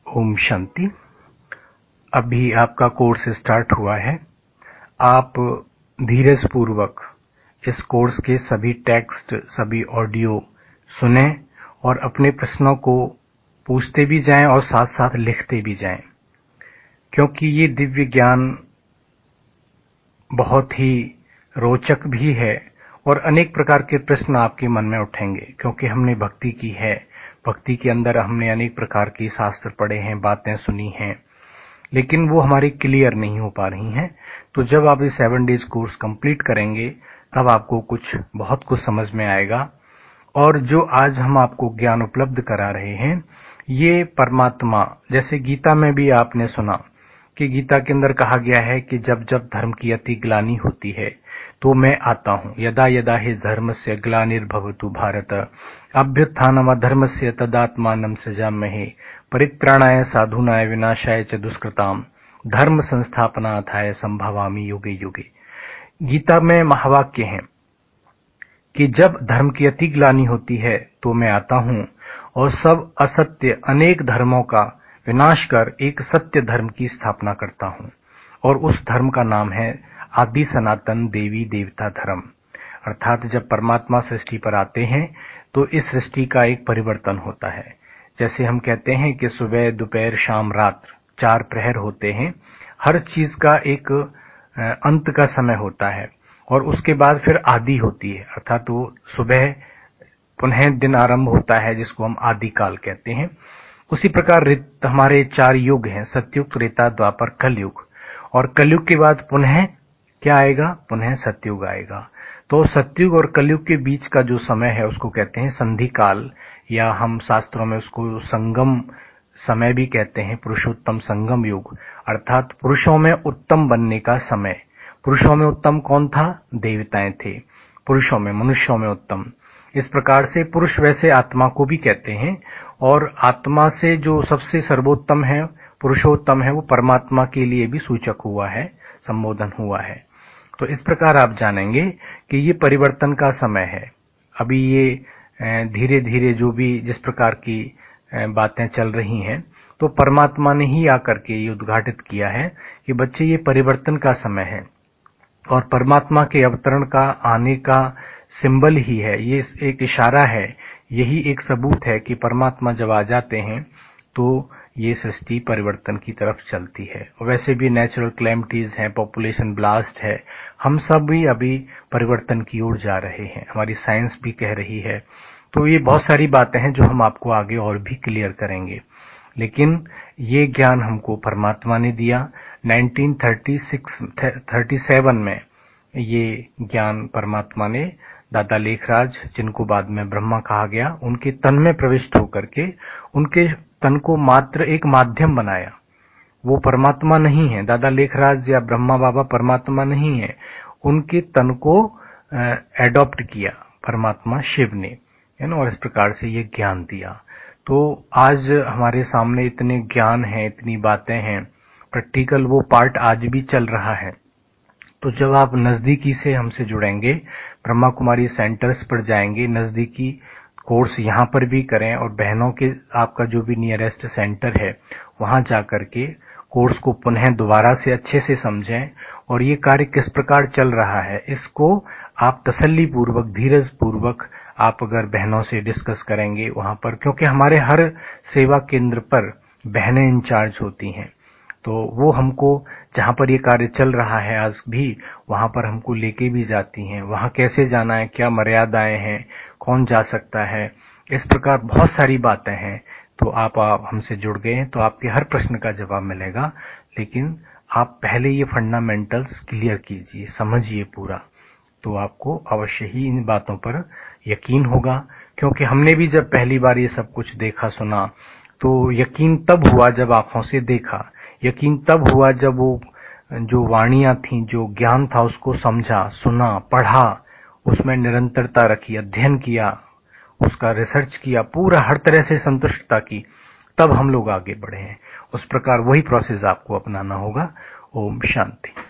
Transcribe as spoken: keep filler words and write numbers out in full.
ओम शांति। अभी आपका course start हुआ है। आप धीरज पूर्वक इस कोर्स के सभी टेक्स्ट, सभी ऑडियो सुने और अपने प्रश्नों को पूछते भी जाएं और साथ साथ लिखते भी जाएं, क्योंकि ये दिव्य ज्ञान बहुत ही रोचक भी है और अनेक प्रकार के प्रश्न आपके मन में उठेंगे, क्योंकि हमने भक्ति की है। भक्ति के अंदर हमने अनेक प्रकार की शास्त्र पढ़े हैं, बातें सुनी हैं, लेकिन वो हमारी क्लियर नहीं हो पा रही हैं। तो जब आप ये सेवन डेज कोर्स कंप्लीट करेंगे तब आपको कुछ बहुत कुछ समझ में आएगा। और जो आज हम आपको ज्ञान उपलब्ध करा रहे हैं, ये परमात्मा, जैसे गीता में भी आपने सुना कि गीता के अंदर कहा गया है कि जब जब धर्म की अति ग्लानि होती है तो मैं आता हूं। यदा यदा हि धर्मस्य ग्लानिर्भवतु भारत अभ्युत्थानम अधर्मस्य तदात्मानं सृजाम्यहे परित्राणाय साधूनाय विनाशाय च दुष्कृताम धर्म संस्थापनार्थाय संभवामि युगे युगे। गीता में महावाक्य है कि जब धर्म की अति ग्लानि होती है तो मैं आता हूं और सब असत्य अनेक धर्मों का विनाश कर एक सत्य धर्म की स्थापना करता हूं, और उस धर्म का नाम है आदि सनातन देवी देवता धर्म। अर्थात जब परमात्मा सृष्टि पर आते हैं तो इस सृष्टि का एक परिवर्तन होता है। जैसे हम कहते हैं कि सुबह, दोपहर, शाम, रात्र चार प्रहर होते हैं। हर चीज का एक अंत का समय होता है और उसके बाद फिर आदि होती है, अर्थात वो सुबह पुनः दिन आरंभ होता है, जिसको हम आदि काल कहते हैं। उसी प्रकार हमारे चार युग हैं, सतयुग, त्रेता, द्वापर, कलयुग। और कलयुग के बाद पुनः क्या आएगा? पुनः सतयुग आएगा। तो सतयुग और कलयुग के बीच का जो समय है उसको कहते हैं संधि काल, या हम शास्त्रों में उसको संगम समय भी कहते हैं, पुरुषोत्तम संगम युग। अर्थात पुरुषों में उत्तम बनने का समय। पुरुषों में उत्तम कौन था? देवताएं थे। पुरुषों में, मनुष्यों में उत्तम। इस प्रकार से पुरुष वैसे आत्मा को भी कहते हैं, और आत्मा से जो सबसे सर्वोत्तम है, पुरुषोत्तम है, वो परमात्मा के लिए भी सूचक हुआ है, संबोधन हुआ है। तो इस प्रकार आप जानेंगे कि ये परिवर्तन का समय है। अभी ये धीरे धीरे जो भी जिस प्रकार की बातें चल रही हैं, तो परमात्मा ने ही आकर के ये उद्घाटित किया है कि बच्चे ये परिवर्तन का समय है, और परमात्मा के अवतरण का आने का सिंबल ही है, ये एक इशारा है, यही एक सबूत है कि परमात्मा जब आ जाते हैं तो ये सृष्टि परिवर्तन की तरफ चलती है। वैसे भी नेचुरल क्लैमिटीज हैं, पॉपुलेशन ब्लास्ट है, हम सब भी अभी परिवर्तन की ओर जा रहे हैं, हमारी साइंस भी कह रही है। तो ये बहुत सारी बातें हैं जो हम आपको आगे और भी क्लियर करेंगे, लेकिन ये ज्ञान हमको परमात्मा ने दिया। Nineteen thirty six thirty seven में ये ज्ञान परमात्मा ने दादा लेखराज, जिनको बाद में ब्रह्मा कहा गया, उनके तन में प्रविष्ट होकर के उनके तन को मात्र एक माध्यम बनाया। वो परमात्मा नहीं है, दादा लेखराज या ब्रह्मा बाबा परमात्मा नहीं है, उनके तन को एडॉप्ट किया परमात्मा शिव ने, है ना, और इस प्रकार से ये ज्ञान दिया। तो आज हमारे सामने इतने ज्ञान हैं, इतनी बातें हैं, प्रैक्टिकल वो पार्ट आज भी चल रहा है। तो जब आप नजदीकी से हमसे जुड़ेंगे, ब्रह्मा कुमारी सेंटर्स पर जाएंगे, नजदीकी कोर्स यहाँ पर भी करें, और बहनों के आपका जो भी नियरेस्ट सेंटर है वहां जाकर के कोर्स को पुनः दोबारा से अच्छे से समझें, और ये कार्य किस प्रकार चल रहा है इसको आप तसल्ली पूर्वक, धीरज पूर्वक आप अगर बहनों से डिस्कस करेंगे वहां पर, क्योंकि हमारे हर सेवा केंद्र पर बहनें इंचार्ज होती हैं, तो वो हमको जहां पर ये कार्य चल रहा है आज भी, वहां पर हमको लेके भी जाती हैं। वहां कैसे जाना है, क्या मर्यादाएं हैं, कौन जा सकता है, इस प्रकार बहुत सारी बातें हैं। तो आप, आप हमसे जुड़ गए हैं तो आपके हर प्रश्न का जवाब मिलेगा, लेकिन आप पहले ये फंडामेंटल्स क्लियर कीजिए, समझिए पूरा, तो आपको अवश्य ही इन बातों पर यकीन होगा। क्योंकि हमने भी जब पहली बार ये सब कुछ देखा, सुना, तो यकीन तब हुआ जब आंखों से देखा, यकीन तब हुआ जब वो जो वाणियां थी, जो ज्ञान था, उसको समझा, सुना, पढ़ा, उसमें निरंतरता रखी, अध्ययन किया, उसका रिसर्च किया, पूरा हर तरह से संतुष्टता की, तब हम लोग आगे बढ़े हैं। उस प्रकार वही प्रोसेस आपको अपनाना होगा। ओम शांति।